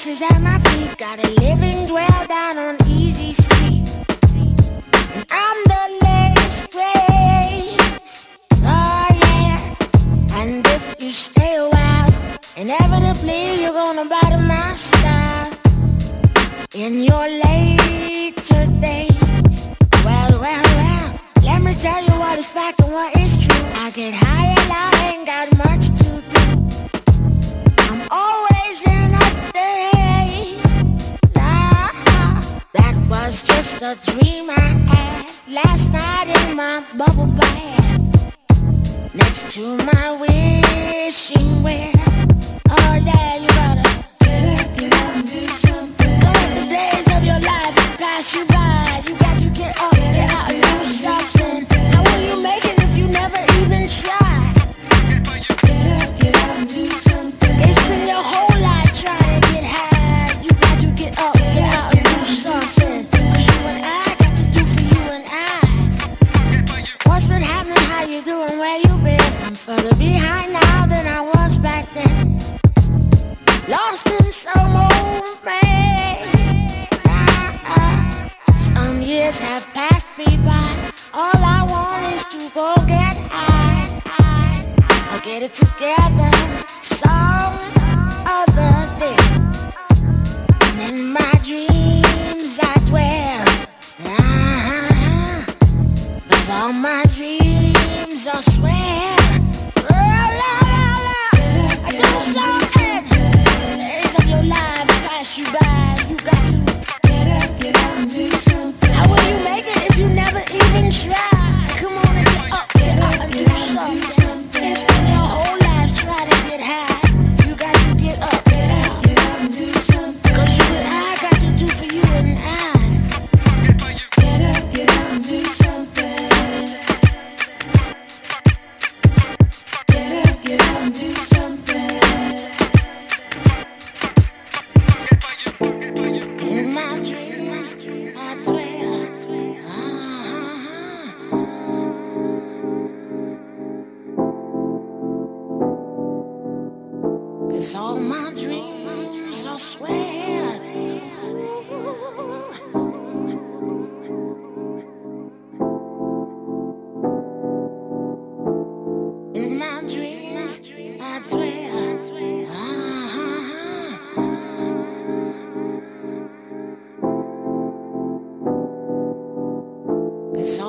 is at my feet. Got a living dwell down on Easy Street. And I'm the latest craze. Oh yeah. And if you stay a while, inevitably you're gonna bottom my style. In your later days. Well, let me tell you what is fact and what is true. I get high and I ain't got much to do. I'm always in a daze. That was just a dream I had last night in my bubble bath, next to my wishing well. Oh yeah, you gotta get up and do something. Don't let the days of your life pass you by. You got to get up, get out and do something. How will you make it if you never even try? Get up and do something. They spend your whole life trying to get high. You got to get up, get out and do something. Cause you and I got to do for you and I. What's been happening, how you doing, where you been? I'm further behind now than I was back then. Lost in some old man. Some years have passed me by. All I want is to go get high. I'll get it together some other day. And in my dreams I dwell. 'Cause all my dreams are swear. I do something. Days of your life pass you by. You got to get up and do something. How will you make it if you never even try? Come on and get up and do something. It's been your whole life trying to get high. You got to get up and do something. 'Cause you and I got to do for you and I. Get up and do something. Get up and do something. In my dreams, I dwell. It's all my dreams, I swear. In my dreams, I dwell. It's all